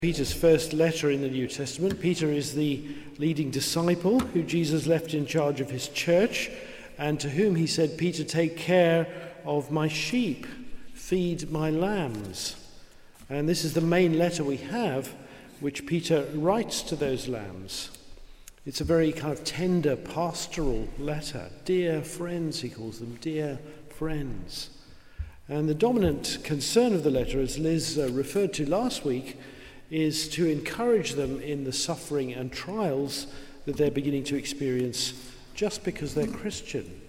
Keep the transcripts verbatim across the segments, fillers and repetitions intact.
Peter's first letter in the New Testament. Peter is the leading disciple who Jesus left in charge of his church, and to whom he said, "Peter, take care of my sheep, feed my lambs." And this is the main letter we have, which Peter writes to those lambs. It's a very kind of tender pastoral letter. Dear friends, he calls them, dear friends. And the dominant concern of the letter, as Liz uh, referred to last week, is to encourage them in the suffering and trials that they're beginning to experience just because they're Christian.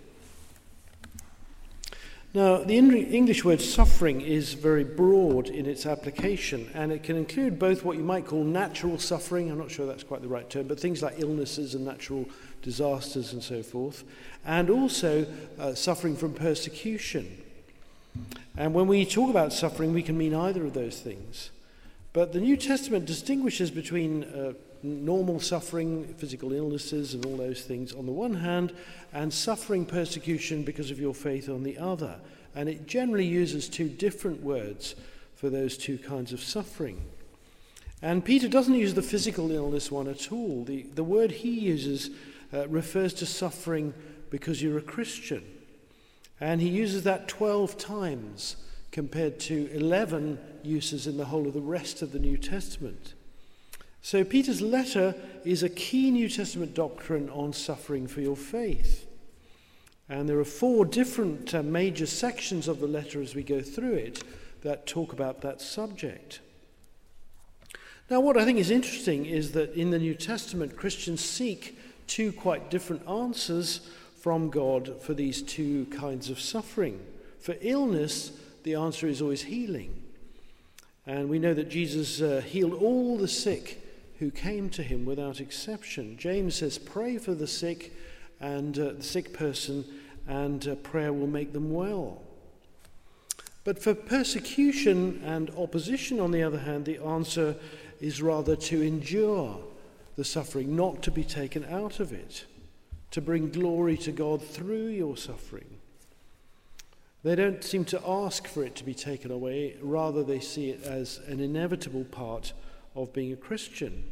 Now, the English word suffering is very broad in its application, and it can include both what you might call natural suffering, I'm not sure that's quite the right term, but things like illnesses and natural disasters and so forth, and also uh, suffering from persecution. And when we talk about suffering, we can mean either of those things. But the New Testament distinguishes between uh, normal suffering, physical illnesses and all those things on the one hand, and suffering persecution because of your faith on the other. And it generally uses two different words for those two kinds of suffering. And Peter doesn't use the physical illness one at all. The, the word he uses uh, refers to suffering because you're a Christian. And he uses that twelve times compared to eleven uses in the whole of the rest of the New Testament. So Peter's letter is a key New Testament doctrine on suffering for your faith. And there are four different uh, major sections of the letter as we go through it that talk about that subject. Now, what I think is interesting is that in the New Testament, Christians seek two quite different answers from God for these two kinds of suffering. For illness, the answer is always healing. And we know that Jesus uh, healed all the sick who came to him without exception. James says, pray for the sick and uh, the sick person, and uh, prayer will make them well. But for persecution and opposition, on the other hand, the answer is rather to endure the suffering, not to be taken out of it, to bring glory to God through your suffering. They don't seem to ask for it to be taken away, rather they see it as an inevitable part of being a Christian.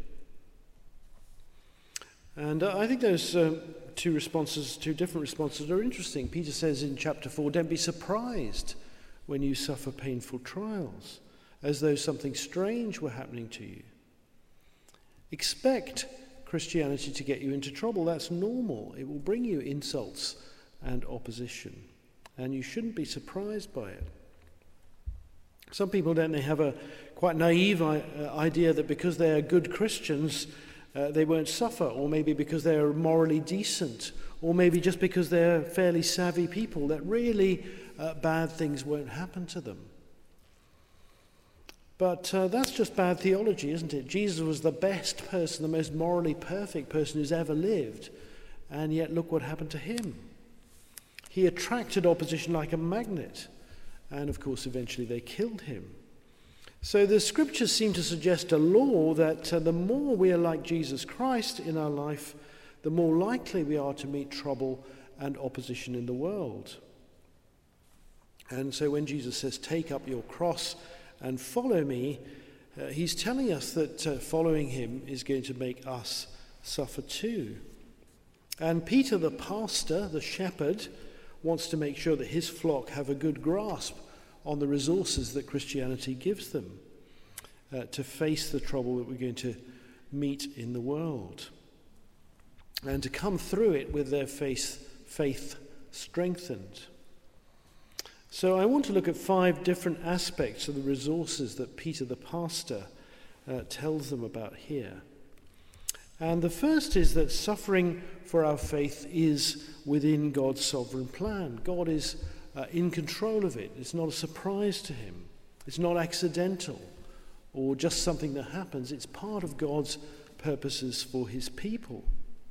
And uh, I think those uh, two responses, two different responses are interesting. Peter says in chapter four, don't be surprised when you suffer painful trials, as though something strange were happening to you. Expect Christianity to get you into trouble. That's normal. It will bring you insults and opposition. And you shouldn't be surprised by it. Some people, don't they, have a quite naive uh, idea that because they are good Christians, uh, they won't suffer, or maybe because they are morally decent, or maybe just because they're fairly savvy people, that really uh, bad things won't happen to them. But uh, that's just bad theology, isn't it? Jesus was the best person, the most morally perfect person who's ever lived, and yet look what happened to him. He attracted opposition like a magnet, and of course eventually they killed him. So the scriptures seem to suggest a law that uh, the more we are like Jesus Christ in our life, the more likely we are to meet trouble and opposition in the world. And so when Jesus says, take up your cross and follow me, uh, he's telling us that uh, following him is going to make us suffer too. And Peter, the pastor, the shepherd, wants to make sure that his flock have a good grasp on the resources that Christianity gives them uh, to face the trouble that we're going to meet in the world, and to come through it with their faith, faith strengthened. So I want to look at five different aspects of the resources that Peter the pastor uh, tells them about here. And the first is that suffering for our faith is within God's sovereign plan. God is uh, in control of it. It's not a surprise to him. It's not accidental or just something that happens. It's part of God's purposes for his people.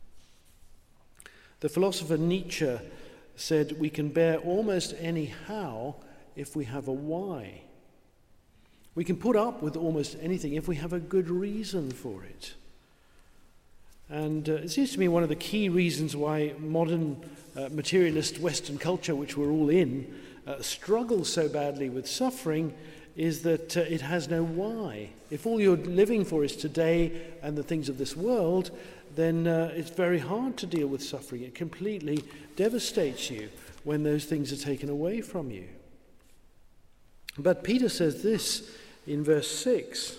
The philosopher Nietzsche said, we can bear almost any how if we have a why. We can put up with almost anything if we have a good reason for it. And uh, it seems to me one of the key reasons why modern uh, materialist Western culture, which we're all in, uh, struggles so badly with suffering is that uh, it has no why. If all you're living for is today and the things of this world, then uh, it's very hard to deal with suffering. It completely devastates you when those things are taken away from you. But Peter says this in verse six.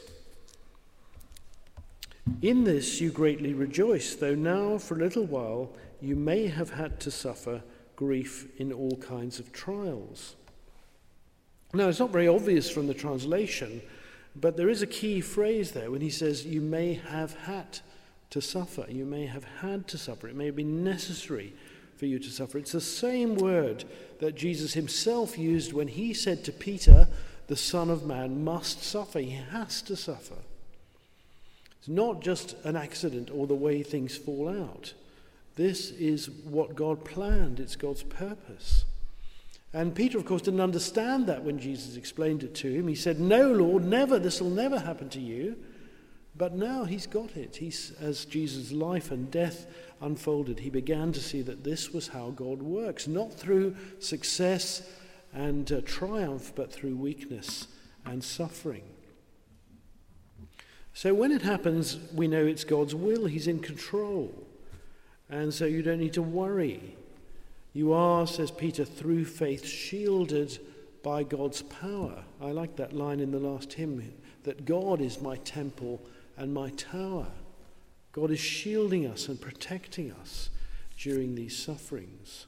In this you greatly rejoice, though now for a little while you may have had to suffer grief in all kinds of trials. Now, it's not very obvious from the translation, but there is a key phrase there when he says, you may have had to suffer. You may have had to suffer. It may have been necessary for you to suffer. It's the same word that Jesus himself used when he said to Peter, the Son of Man must suffer. He has to suffer. It's not just an accident or the way things fall out. This is what God planned. It's God's purpose. And Peter, of course, didn't understand that when Jesus explained it to him. He said, no, Lord, never. This will never happen to you. But now he's got it. He's, as Jesus' life and death unfolded, he began to see that this was how God works, not through success and uh, triumph, but through weakness and suffering. So when it happens, we know it's God's will. He's in control. And so you don't need to worry. You are, says Peter, through faith shielded by God's power. I like that line in the last hymn, that God is my temple and my tower. God is shielding us and protecting us during these sufferings.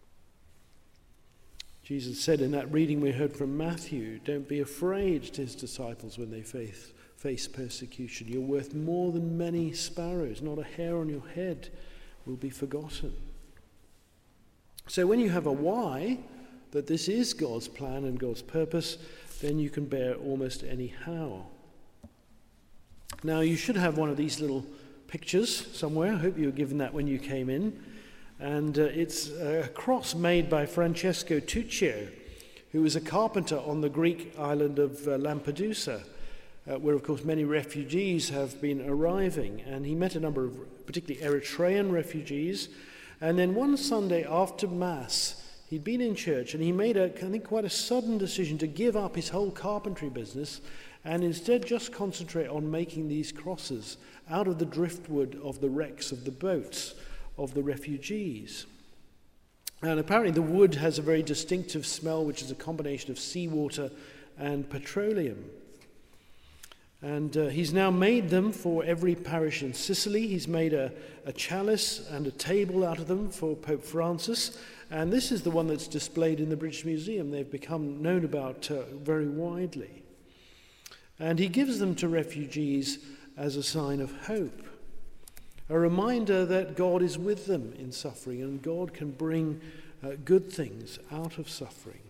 Jesus said in that reading we heard from Matthew, don't be afraid to his disciples when they face, face persecution. You're worth more than many sparrows. Not a hair on your head will be forgotten. So when you have a why, that this is God's plan and God's purpose, then you can bear almost any how. Now, you should have one of these little pictures somewhere. I hope you were given that when you came in. And uh, it's a cross made by Francesco Tuccio, who was a carpenter on the Greek island of uh, Lampedusa, uh, where, of course, many refugees have been arriving. And he met a number of particularly Eritrean refugees. And then one Sunday after Mass, he'd been in church and he made, a, I think, quite a sudden decision to give up his whole carpentry business and instead just concentrate on making these crosses out of the driftwood of the wrecks of the boats of the refugees. And apparently the wood has a very distinctive smell, which is a combination of seawater and petroleum. And uh, he's now made them for every parish in Sicily. He's made a, a chalice and a table out of them for Pope Francis. And this is the one that's displayed in the British Museum. They've become known about uh, very widely. And he gives them to refugees as a sign of hope, a reminder that God is with them in suffering and God can bring uh, good things out of suffering.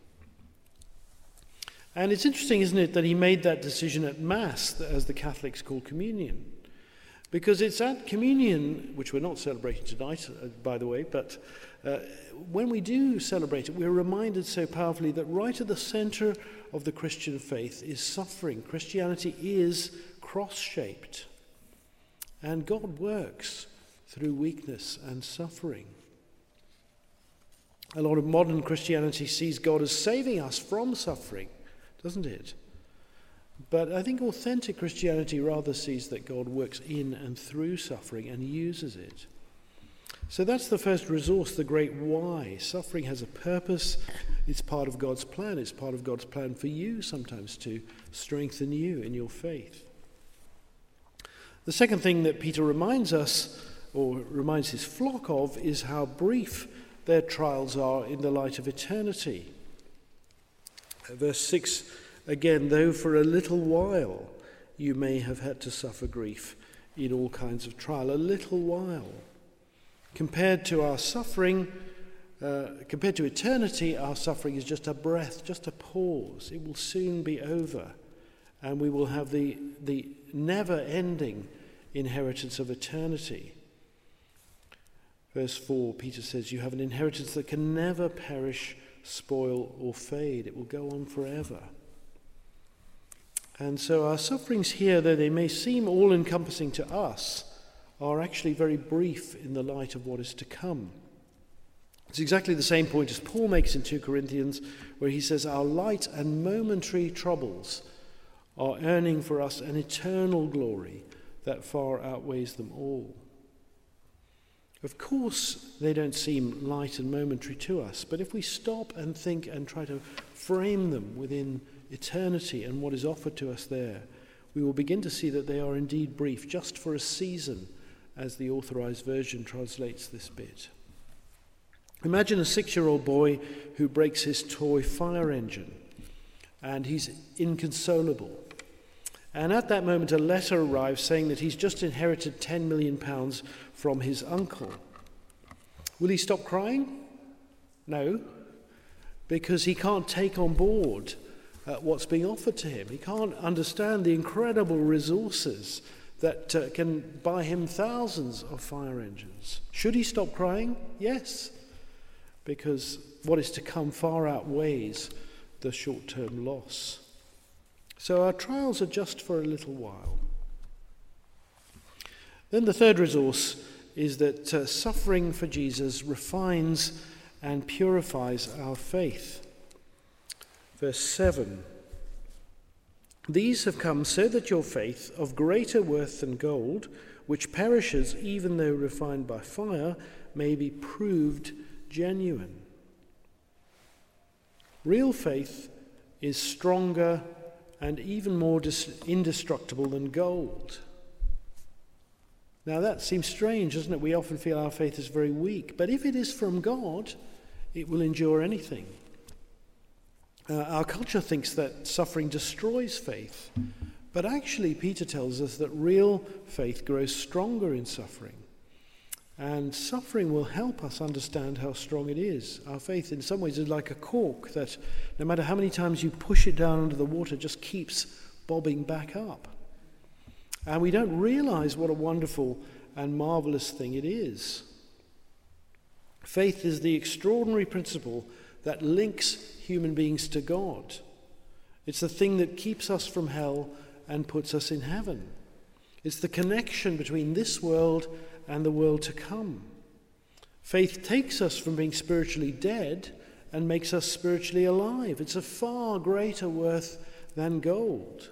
And it's interesting, isn't it, that he made that decision at Mass, as the Catholics call communion. Because it's at communion, which we're not celebrating tonight, uh, by the way, but uh, when we do celebrate it, we're reminded so powerfully that right at the center of the Christian faith is suffering. Christianity is cross-shaped. And God works through weakness and suffering. A lot of modern Christianity sees God as saving us from suffering, doesn't it? But I think authentic Christianity rather sees that God works in and through suffering and uses it. So that's the first resource, the great why. Suffering has a purpose. It's part of God's plan. It's part of God's plan for you sometimes to strengthen you in your faith. The second thing that Peter reminds us, or reminds his flock of, is how brief their trials are in the light of eternity. Verse six, again, though for a little while you may have had to suffer grief in all kinds of trial. A little while. Compared to our suffering, uh, compared to eternity, our suffering is just a breath, just a pause. It will soon be over, and we will have the, the never-ending inheritance of eternity. Verse four, Peter says, you have an inheritance that can never perish, spoil, or fade. It will go on forever. And so our sufferings here, though they may seem all-encompassing to us, are actually very brief in the light of what is to come. It's exactly the same point as Paul makes in two Corinthians, where he says, our light and momentary troubles are earning for us an eternal glory that far outweighs them all. Of course, they don't seem light and momentary to us, but if we stop and think and try to frame them within eternity and what is offered to us there, we will begin to see that they are indeed brief, just for a season, as the Authorized Version translates this bit. Imagine a six-year-old boy who breaks his toy fire engine, and he's inconsolable. And at that moment, a letter arrives saying that he's just inherited ten million pounds from his uncle. Will he stop crying? No, because he can't take on board uh, what's being offered to him. He can't understand the incredible resources that uh, can buy him thousands of fire engines. Should he stop crying? Yes, because what is to come far outweighs the short-term loss. So our trials are just for a little while. Then the third resource is that uh, suffering for Jesus refines and purifies our faith. Verse seven. These have come so that your faith, of greater worth than gold, which perishes even though refined by fire, may be proved genuine. Real faith is stronger and even more dis- indestructible than gold. Now that seems strange, doesn't it? We often feel our faith is very weak, but if it is from God, it will endure anything. Uh, our culture thinks that suffering destroys faith, but actually Peter tells us that real faith grows stronger in suffering. And suffering will help us understand how strong it is. Our faith in some ways is like a cork that no matter how many times you push it down under the water, just keeps bobbing back up. And we don't realize what a wonderful and marvelous thing it is. Faith is the extraordinary principle that links human beings to God. It's the thing that keeps us from hell and puts us in heaven. It's the connection between this world and the world to come. Faith takes us from being spiritually dead and makes us spiritually alive. It's a far greater worth than gold.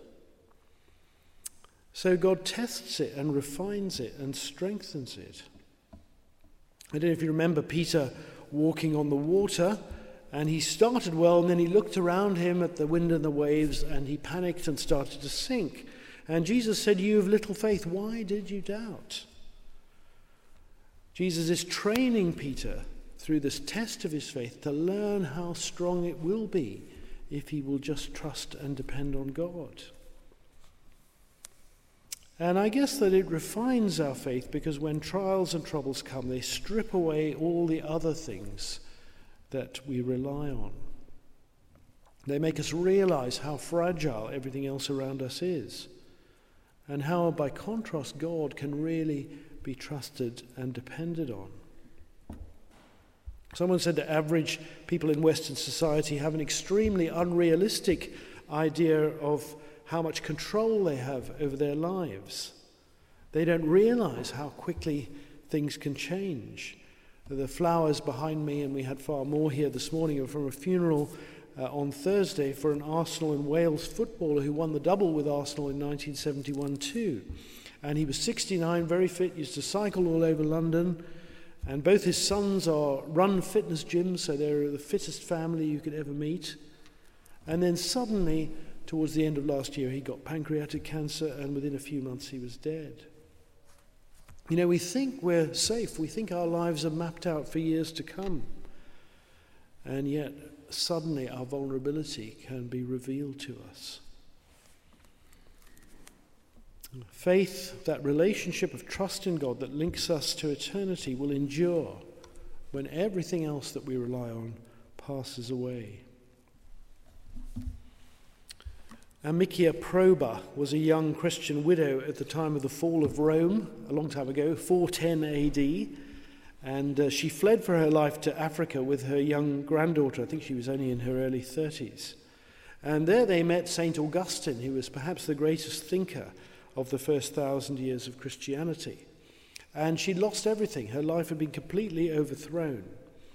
So God tests it and refines it and strengthens it. I don't know if you remember Peter walking on the water, and he started well, and then he looked around him at the wind and the waves, and he panicked and started to sink. And Jesus said, "You have little faith, why did you doubt?" Jesus is training Peter through this test of his faith to learn how strong it will be if he will just trust and depend on God. And I guess that it refines our faith because when trials and troubles come, they strip away all the other things that we rely on. They make us realize how fragile everything else around us is, and how, by contrast, God can really be trusted and depended on. Someone said that average people in Western society have an extremely unrealistic idea of how much control they have over their lives. They don't realize how quickly things can change. The flowers behind me, and we had far more here this morning, are from a funeral uh, on Thursday for an Arsenal and Wales footballer who won the double with Arsenal in nineteen seventy-one too. And he was sixty-nine, very fit, used to cycle all over London. And both his sons are run fitness gyms, so they're the fittest family you could ever meet. And then suddenly, towards the end of last year, he got pancreatic cancer, and within a few months he was dead. You know, we think we're safe. We think our lives are mapped out for years to come. And yet, suddenly our vulnerability can be revealed to us. Faith, that relationship of trust in God that links us to eternity, will endure when everything else that we rely on passes away. Amicia Proba was a young Christian widow at the time of the fall of Rome, a long time ago, four ten A D, and uh, she fled for her life to Africa with her young granddaughter. I think she was only in her early thirties. And there they met Saint Augustine, who was perhaps the greatest thinker of the first thousand years of Christianity. And she'd lost everything. Her life had been completely overthrown.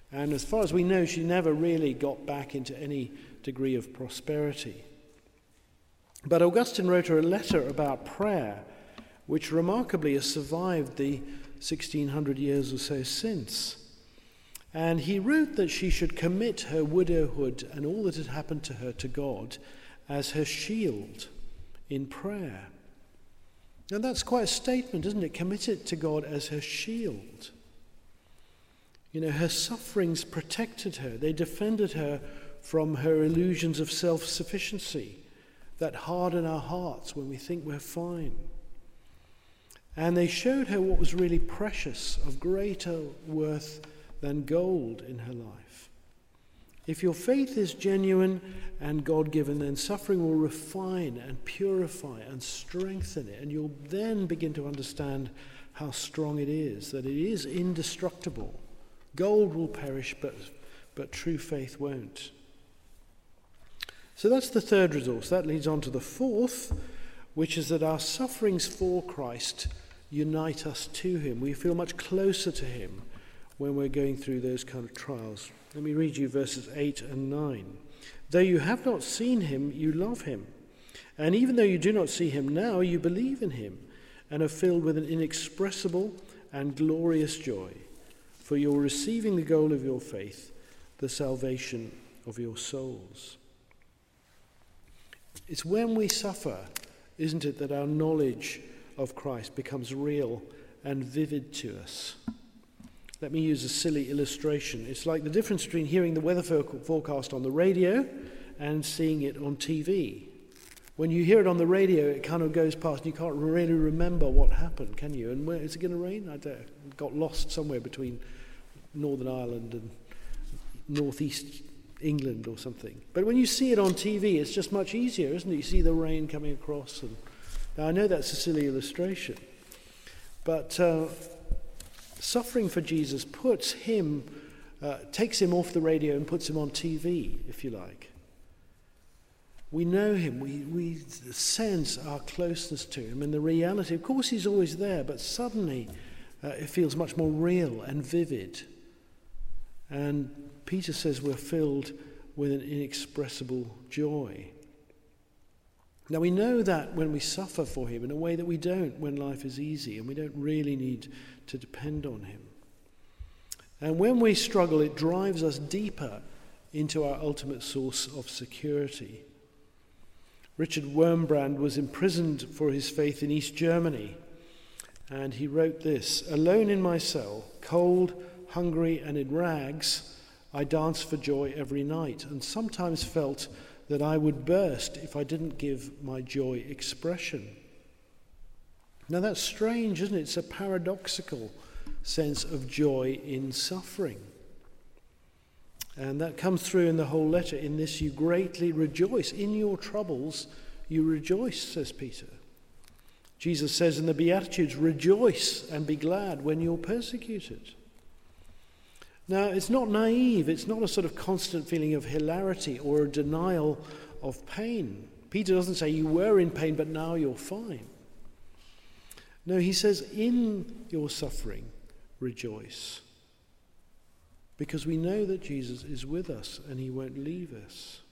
And as far as we know, she never really got back into any degree of prosperity. But Augustine wrote her a letter about prayer, which remarkably has survived the sixteen hundred years or so since. And he wrote that she should commit her widowhood and all that had happened to her to God as her shield in prayer. And that's quite a statement, isn't it? Commit it to God as her shield. You know, her sufferings protected her. They defended her from her illusions of self-sufficiency that harden our hearts when we think we're fine. And they showed her what was really precious, of greater worth than gold in her life. If your faith is genuine and God-given, then suffering will refine and purify and strengthen it, and you'll then begin to understand how strong it is, that it is indestructible. Gold will perish, but, but true faith won't. So that's the third resource. That leads on to the fourth, which is that our sufferings for Christ unite us to him. We feel much closer to him when we're going through those kind of trials. Let me read you verses eight and nine. Though you have not seen him, you love him. And even though you do not see him now, you believe in him and are filled with an inexpressible and glorious joy. For you're receiving the goal of your faith, the salvation of your souls. It's when we suffer, isn't it, that our knowledge of Christ becomes real and vivid to us. Let me use a silly illustration. It's like the difference between hearing the weather forecast on the radio and seeing it on T V. When you hear it on the radio, it kind of goes past and you can't really remember what happened, can you? And where is it going to rain? I don't, got lost somewhere between Northern Ireland and northeast England or something. But when you see it on T V, it's just much easier, isn't it? You see the rain coming across. And now, I know that's a silly illustration, but uh, suffering for Jesus puts him, uh, takes him off the radio and puts him on T V, if you like. We know him, we, we sense our closeness to him, and the reality, of course he's always there, but suddenly uh, it feels much more real and vivid. And Peter says we're filled with an inexpressible joy. Now we know that when we suffer for him in a way that we don't when life is easy, and we don't really need to depend on him. And when we struggle, it drives us deeper into our ultimate source of security. Richard Wurmbrand was imprisoned for his faith in East Germany, and he wrote this: "Alone in my cell, cold, hungry, and in rags, I danced for joy every night, and sometimes felt that I would burst if I didn't give my joy expression." Now that's strange, isn't it? It's a paradoxical sense of joy in suffering. And that comes through in the whole letter. In this you greatly rejoice. In your troubles you rejoice, says Peter. Jesus says in the Beatitudes, rejoice and be glad when you're persecuted. Now, it's not naive. It's not a sort of constant feeling of hilarity or a denial of pain. Peter doesn't say you were in pain, but now you're fine. No, he says in your suffering, rejoice. Because we know that Jesus is with us and he won't leave us.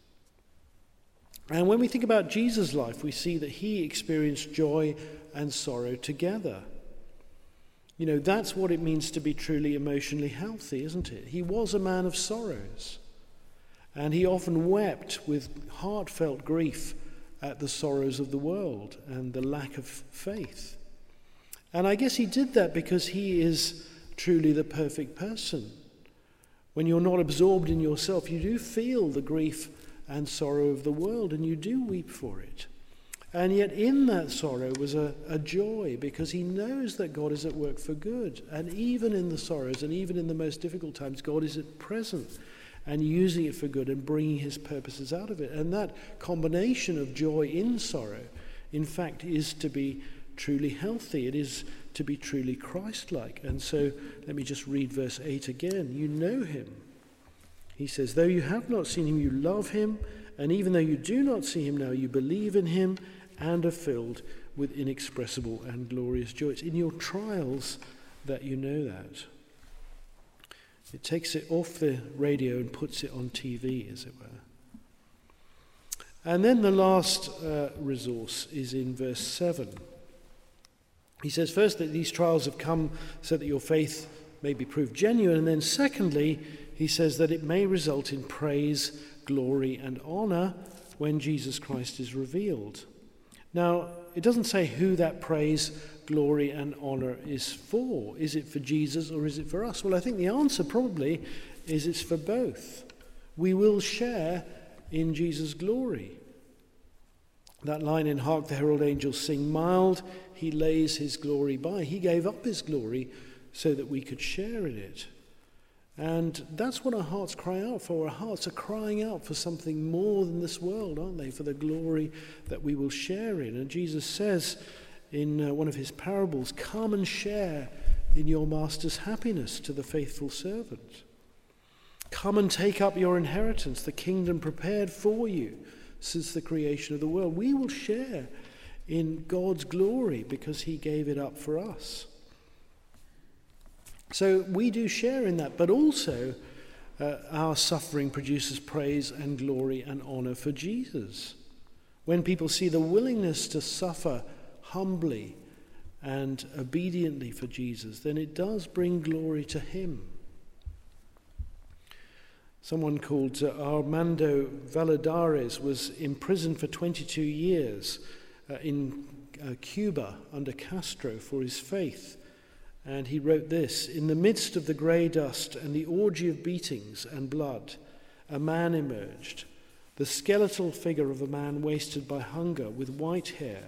And when we think about Jesus' life, we see that he experienced joy and sorrow together. You know, that's what it means to be truly emotionally healthy, isn't it? He was a man of sorrows, and he often wept with heartfelt grief at the sorrows of the world and the lack of faith. And I guess he did that because he is truly the perfect person. When you're not absorbed in yourself, you do feel the grief and sorrow of the world, and you do weep for it. And yet in that sorrow was a, a joy, because he knows that God is at work for good. And even in the sorrows and even in the most difficult times, God is at present and using it for good and bringing his purposes out of it. And that combination of joy in sorrow, in fact, is to be truly healthy. It is to be truly Christ-like. And so let me just read verse eight again. You know him. He says, though you have not seen him, you love him. And even though you do not see him now, you believe in him and are filled with inexpressible and glorious joy. It's in your trials that you know that. It takes it off the radio and puts it on T V, as it were. And then the last uh, resource is in verse seven. He says, first, that these trials have come so that your faith may be proved genuine. And then secondly, he says that it may result in praise, glory, and honor when Jesus Christ is revealed. Now, it doesn't say who that praise, glory, and honor is for. Is it for Jesus or is it for us? Well, I think the answer probably is it's for both. We will share in Jesus' glory. That line in Hark the Herald Angels Sing, mild, he lays his glory by. He gave up his glory so that we could share in it. And that's what our hearts cry out for. Our hearts are crying out for something more than this world, aren't they? For the glory that we will share in. And Jesus says in uh, one of his parables, come and share in your master's happiness to the faithful servant. Come and take up your inheritance, the kingdom prepared for you since the creation of the world. We will share in God's glory because he gave it up for us. So we do share in that, but also uh, our suffering produces praise and glory and honor for Jesus. When people see the willingness to suffer humbly and obediently for Jesus, then it does bring glory to him. Someone called uh, Armando Valladares was imprisoned for twenty-two years uh, in uh, Cuba under Castro for his faith. And he wrote this, in the midst of the grey dust and the orgy of beatings and blood, a man emerged, the skeletal figure of a man wasted by hunger with white hair,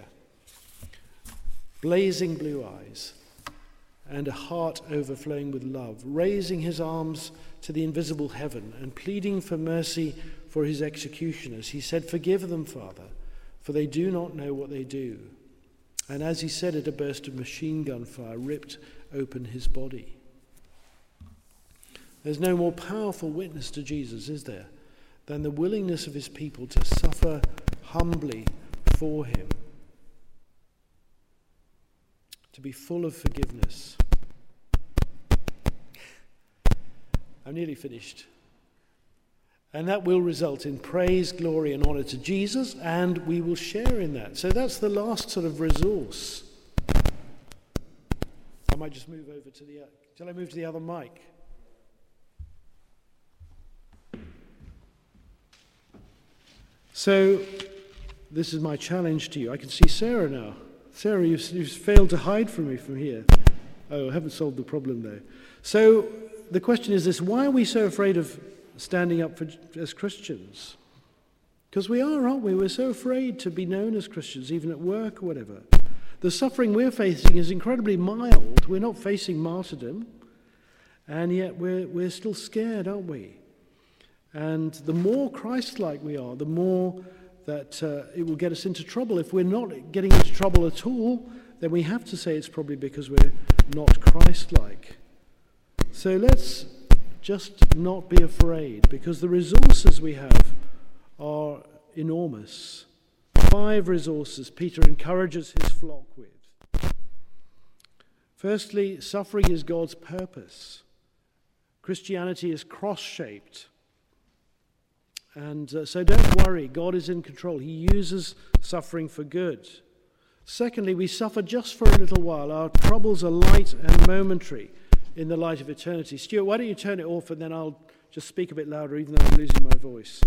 blazing blue eyes, and a heart overflowing with love, raising his arms to the invisible heaven and pleading for mercy for his executioners. He said, forgive them, Father, for they do not know what they do. And as he said it, a burst of machine gun fire ripped open his body. There's no more powerful witness to Jesus, is there, than the willingness of his people to suffer humbly for him, to be full of forgiveness. I'm nearly finished. And that will result in praise, glory, and honor to Jesus, and we will share in that. So that's the last sort of resource. I might just move over to the... Shall I move to the other mic? So this is my challenge to you. I can see Sarah now. Sarah, you've, you've failed to hide from me from here. Oh, I haven't solved the problem, though. So the question is this: why are we so afraid of standing up for, as Christians? Because we are, aren't we? We're so afraid to be known as Christians, even at work or whatever. The suffering we're facing is incredibly mild. We're not facing martyrdom, and yet we're, we're still scared, aren't we? And the more Christ-like we are, the more that uh, it will get us into trouble. If we're not getting into trouble at all, then we have to say it's probably because we're not Christ-like. So let's just not be afraid, because the resources we have are enormous. Five resources Peter encourages his flock with. Firstly, suffering is God's purpose. Christianity is cross-shaped. And uh, so don't worry, God is in control. He uses suffering for good. Secondly, we suffer just for a little while. Our troubles are light and momentary in the light of eternity. Stuart, why don't you turn it off and then I'll just speak a bit louder even though I'm losing my voice.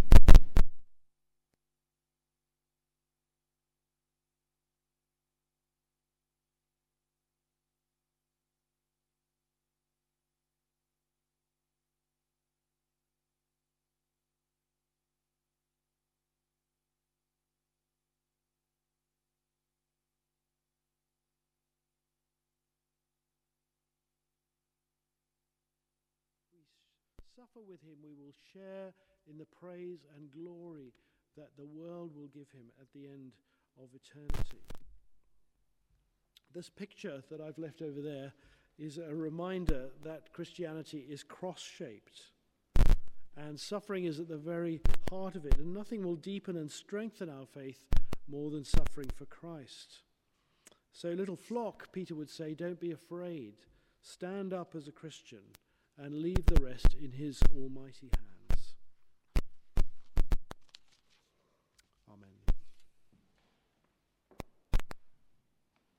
Suffer with him, we will share in the praise and glory that the world will give him at the end of eternity. This picture that I've left over there is a reminder that Christianity is cross-shaped, and suffering is at the very heart of it, and nothing will deepen and strengthen our faith more than suffering for Christ. So, little flock, Peter would say, don't be afraid. Stand up as a Christian and leave the rest in his almighty hand.